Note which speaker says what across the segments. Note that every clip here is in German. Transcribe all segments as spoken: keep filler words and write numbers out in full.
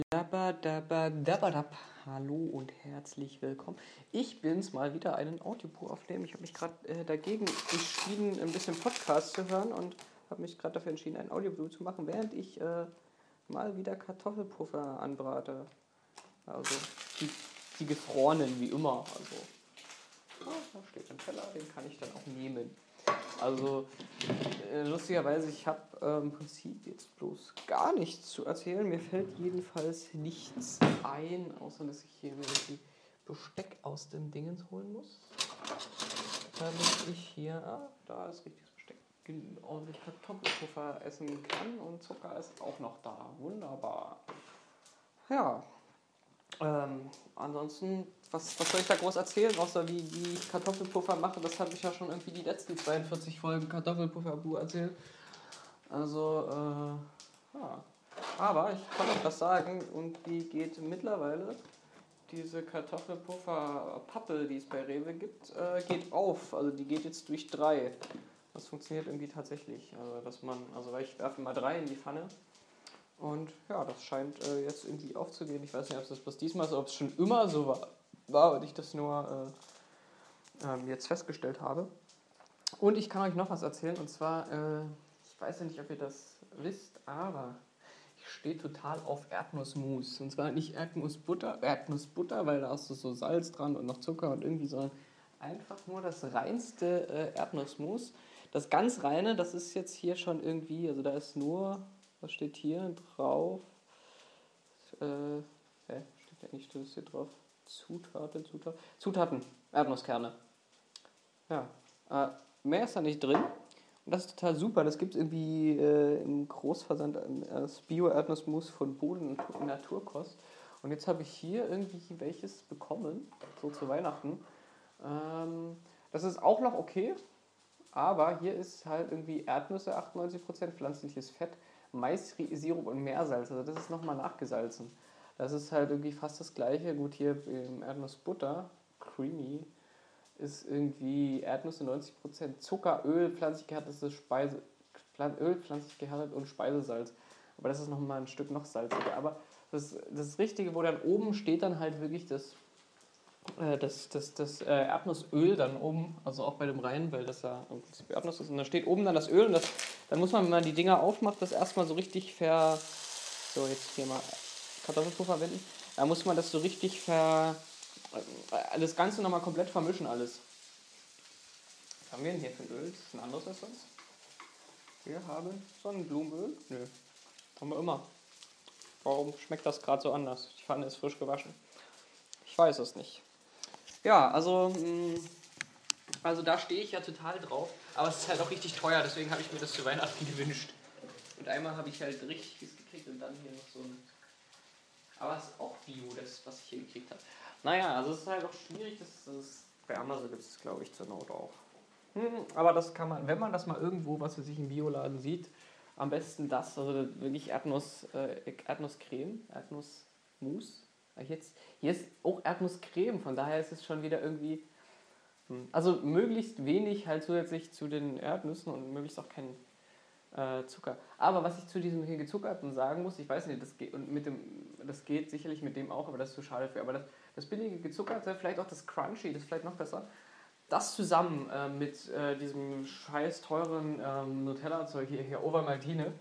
Speaker 1: Dabba, dabba, dabba, dab. Hallo und herzlich willkommen. Ich bin's mal wieder, einen Audiobuch aufnehmen. Ich habe mich gerade äh, dagegen entschieden, ein bisschen Podcast zu hören und habe mich gerade dafür entschieden, ein Audiobuch zu machen, während ich äh, mal wieder Kartoffelpuffer anbrate. Also die, die gefrorenen, wie immer. Also, oh, da steht ein Teller, den kann ich dann auch nehmen. Also äh, lustigerweise, ich habe äh, im Prinzip jetzt bloß gar nichts zu erzählen. Mir fällt jedenfalls nichts ein, außer dass ich hier mir die Besteck aus dem Dingens holen muss. Damit ich hier, ah, da ist richtiges Besteck, ordentlich Kartoffelpuffer essen kann und Zucker ist auch noch da. Wunderbar. Ja, ähm, ansonsten, was, was soll ich da groß erzählen, außer wie, wie ich Kartoffelpuffer mache? Das habe ich ja schon irgendwie die letzten zweiundvierzig Folgen Kartoffelpuffer-Bu erzählt. Also, äh, ja. Aber ich kann euch was sagen, und die geht mittlerweile, diese Kartoffelpuffer-Pappe, die es bei Rewe gibt, äh, geht auf. Also die geht jetzt durch drei. Das funktioniert irgendwie tatsächlich. Also, dass man, also weil ich werfe mal drei in die Pfanne. Und ja, das scheint äh, jetzt irgendwie aufzugehen. Ich weiß nicht, ob es das bloß diesmal ist, ob es schon immer so war, war und ich das nur äh, ähm, jetzt festgestellt habe. Und ich kann euch noch was erzählen, und zwar, äh, ich weiß ja nicht, ob ihr das wisst, aber ich stehe total auf Erdnussmus. Und zwar nicht Erdnussbutter, Erdnussbutter, weil da hast du so Salz dran und noch Zucker und irgendwie, sondern einfach nur das reinste äh, Erdnussmus. Das ganz reine, das ist jetzt hier schon irgendwie, also da ist nur... Was steht hier drauf? Äh, hä? Steht ja nicht, das ist hier drauf. Zutaten, Zutaten. Zutaten, Erdnusskerne. Ja. Äh, mehr ist da nicht drin. Und das ist total super. Das gibt es irgendwie äh, im Großversand als Bio-Erdnussmus von Boden und Naturkost. Und jetzt habe ich hier irgendwie welches bekommen, so zu Weihnachten. Ähm, das ist auch noch okay. Aber hier ist halt irgendwie Erdnüsse, achtundneunzig Prozent pflanzliches Fett, Maissirup und Meersalz. Also das ist nochmal nachgesalzen. Das ist halt irgendwie fast das gleiche. Gut, hier im Erdnussbutter, creamy, ist irgendwie Erdnüsse neunzig Prozent, Zucker, Öl, pflanzlich gehärtetes Speise, Öl, pflanzlich gehärtet und Speisesalz. Aber das ist nochmal ein Stück noch salziger. Aber das, das Richtige, wo dann oben steht dann halt wirklich das Das, das, das äh, Erdnussöl dann oben, also auch bei dem reinen, weil das ja im Prinzip Erdnuss ist. Und da steht oben dann das Öl und das, dann muss man, wenn man die Dinger aufmacht, das erstmal so richtig ver... So, jetzt hier mal Kartoffelpuffer wenden. Da muss man das so richtig ver... Äh, das Ganze nochmal komplett vermischen alles. Was haben wir denn hier für ein Öl? Ist das ein anderes als sonst? Wir haben Sonnenblumenöl. Nö, haben wir immer. Warum schmeckt das gerade so anders? Die Pfanne ist frisch gewaschen. Ich weiß es nicht. Ja, also, also da stehe ich ja total drauf, aber es ist halt auch richtig teuer, deswegen habe ich mir das zu Weihnachten gewünscht. Und einmal habe ich halt richtiges gekriegt und dann hier noch so ein... Aber es ist auch Bio, das, was ich hier gekriegt habe. Naja, also es ist halt auch schwierig, das, das bei Amazon gibt es, glaube ich, zur Not auch. Hm, aber das kann man, wenn man das mal irgendwo, was für sich im Bioladen sieht, am besten das, also wirklich Erdnuss, äh, Erdnusscreme, Erdnussmus. Jetzt, hier ist auch Erdnusscreme, von daher ist es schon wieder irgendwie... Also möglichst wenig halt zusätzlich zu den Erdnüssen und möglichst auch kein äh, Zucker. Aber was ich zu diesem hier gezuckerten sagen muss, ich weiß nicht, das geht, und mit dem, das geht sicherlich mit dem auch, aber das ist zu schade für. Aber das, das billige gezuckerte, vielleicht auch das Crunchy, das ist vielleicht noch besser, das zusammen äh, mit äh, diesem scheiß teuren ähm, Nutella-Zeug hier, hier Ovomaltine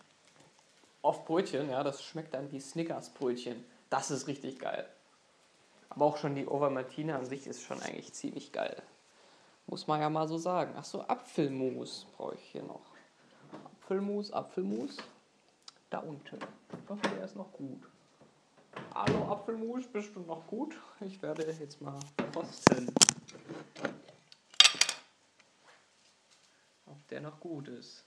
Speaker 1: auf Brötchen, ja, das schmeckt dann wie Snickers-Brötchen. Das ist richtig geil. Aber auch schon die Ovomaltine an sich ist schon eigentlich ziemlich geil. Muss man ja mal so sagen. Achso, Apfelmus brauche ich hier noch. Apfelmus, Apfelmus. Da unten. Ich hoffe, der ist noch gut. Hallo Apfelmus, bist du noch gut? Ich werde jetzt mal kosten. Ob der noch gut ist.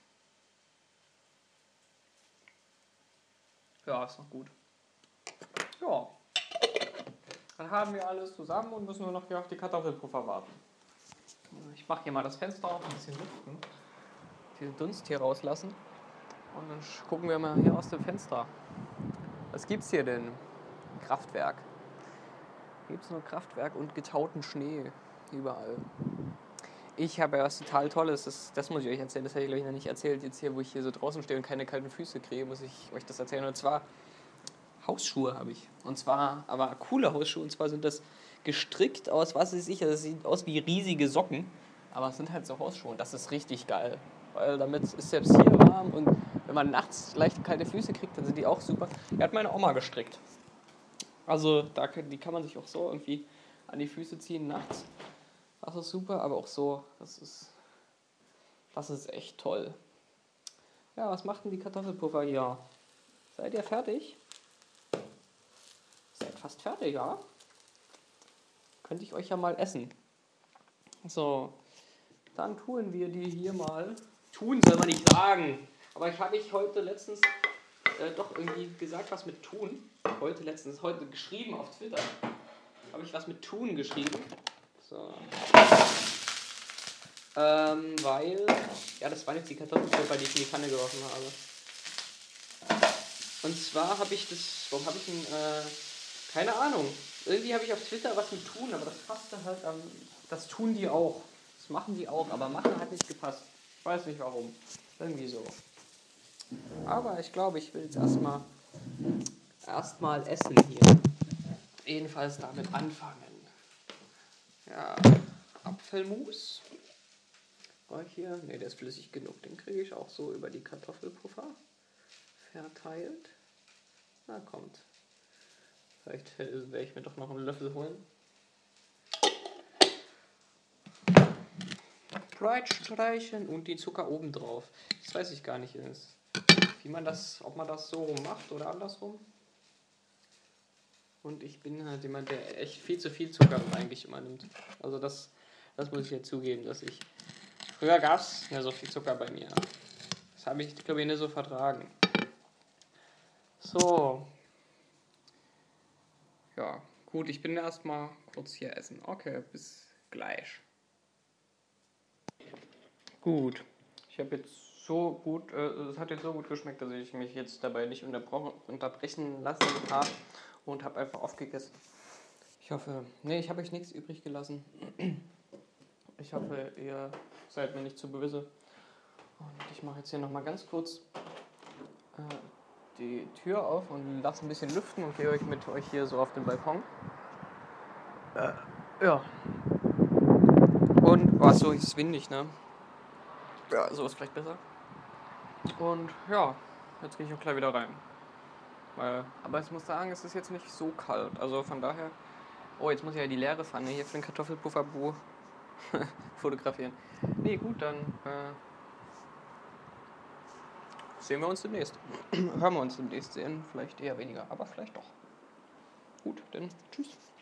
Speaker 1: Ja, ist noch gut. Ja. Dann haben wir alles zusammen und müssen nur noch hier auf die Kartoffelpuffer warten. Ich mache hier mal das Fenster auf, ein bisschen lüften. Den Dunst hier rauslassen. Und dann gucken wir mal hier aus dem Fenster. Was gibt's hier denn? Kraftwerk. Hier gibt's nur Kraftwerk und getauten Schnee. Überall. Ich habe ja was total Tolles. Das, das muss ich euch erzählen. Das habe ich, glaube ich, noch nicht erzählt. Jetzt hier, wo ich hier so draußen stehe und keine kalten Füße kriege, muss ich euch das erzählen. Und zwar Hausschuhe habe ich. Und zwar, aber coole Hausschuhe. Und zwar sind das gestrickt aus, was weiß ich, das sieht aus wie riesige Socken. Aber es sind halt so Hausschuhe und das ist richtig geil. Weil damit ist selbst hier warm und wenn man nachts leicht kalte Füße kriegt, dann sind die auch super. Die hat meine Oma gestrickt. Also da, die kann man sich auch so irgendwie an die Füße ziehen nachts. Das ist super, aber auch so, das ist, das ist echt toll. Ja, was macht denn die Kartoffelpuffer hier? Seid ihr fertig? Seid fast fertig, ja? Könnte ich euch ja mal essen. So, dann tun wir die hier mal. Tun soll man nicht sagen. Aber ich habe ich heute letztens äh, doch irgendwie gesagt, was mit tun. Heute letztens, heute geschrieben auf Twitter. Habe ich was mit tun geschrieben. So. Ähm, weil, ja, das waren jetzt die Kartoffelpuffer, die ich in die Pfanne geworfen habe. Und zwar habe ich das, warum habe ich ein, äh, keine Ahnung. Irgendwie habe ich auf Twitter was mit tun, aber das passte halt am, das tun die auch. Das machen die auch, aber machen hat nicht gepasst. Ich weiß nicht warum. Irgendwie so. Aber ich glaube, ich will jetzt erstmal erstmal essen hier. Jedenfalls damit anfangen. Ja, Apfelmus. War hier? Ne, der ist flüssig genug. Den kriege ich auch so über die Kartoffelpuffer verteilt. Na, kommt. Vielleicht werde ich mir doch noch einen Löffel holen. Breit streichen und die Zucker oben drauf. Das weiß ich gar nicht, wie man das, ob man das so macht oder andersrum. Und ich bin halt jemand, der echt viel zu viel Zucker eigentlich immer nimmt. Also das, das muss ich ja zugeben, dass ich... Früher gab es ja so viel Zucker bei mir. Das habe ich, glaube ich, nicht so vertragen. So. Ja, gut, ich bin erstmal kurz hier essen. Okay, bis gleich. Gut. Ich habe jetzt so gut, äh, es hat jetzt so gut geschmeckt, dass ich mich jetzt dabei nicht unterbrechen lassen habe und habe einfach aufgegessen. Ich hoffe, nee, ich habe euch nichts übrig gelassen. Ich hoffe, ihr seid mir nicht zu böse. Und ich mache jetzt hier nochmal ganz kurz äh, die Tür auf und lasse ein bisschen lüften und gehe euch mit euch hier so auf den Balkon. Äh, ja. Und, oh, so ist es windig, ne? Ja, so ist vielleicht besser. Und ja, jetzt gehe ich auch gleich wieder rein. Weil, aber ich muss sagen, es ist jetzt nicht so kalt. Also von daher. Oh, jetzt muss ich ja die leere Pfanne hier für den Kartoffelpufferbu fotografieren. Nee, gut, dann äh, sehen wir uns demnächst. Hören wir uns demnächst sehen. Vielleicht eher weniger, aber vielleicht doch. Gut, dann tschüss.